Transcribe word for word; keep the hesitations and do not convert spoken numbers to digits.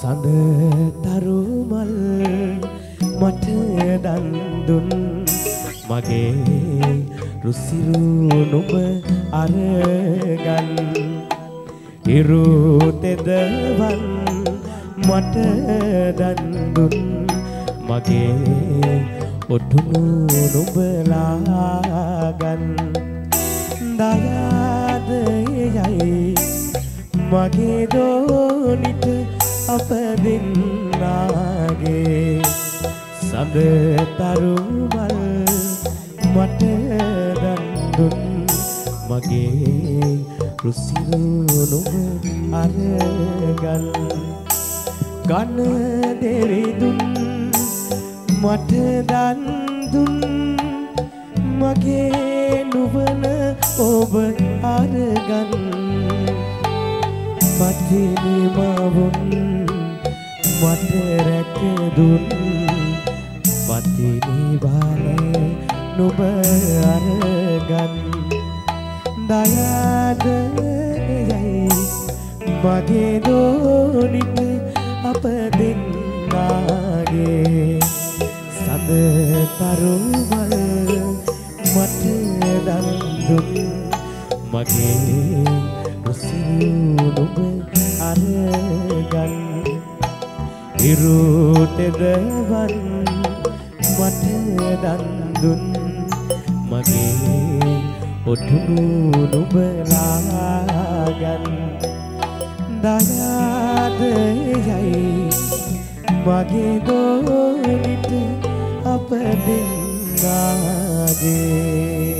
සඳ තරු මල් මට දන් දුන් මගේ රුසිරු නුඹ අරගන් ඉරු තෙදවන් මට දන් දුන් මගේ ඔටුනු නුඹලාගන් දයාද යයි මගේ දෝනිට අප දෙන්නාගේ සඳ තරු මල් මට දන් දුන් මගේ රුසිරු නුඹ අරගන් ගන දෙරිදුන් මට දන් දුන් මගේ නුවණ ඔබ අරගන් පතිනි මවුන් මට රැක දුන් පතිනි බාලේ නුඹ අරගන් දයාද යයි මගේ දෝනිට අප දෙන්නාගේ සඳ තරු මල් මට දන් දුන් මගේ රුසිරු නුඹ අරගන් ඉරු තෙදවන් මට දන් දුන් මගේ ඔටුනු නුඹලාගන් දයාද යයි මගේ දෝනිට අප දෙන්නාගේ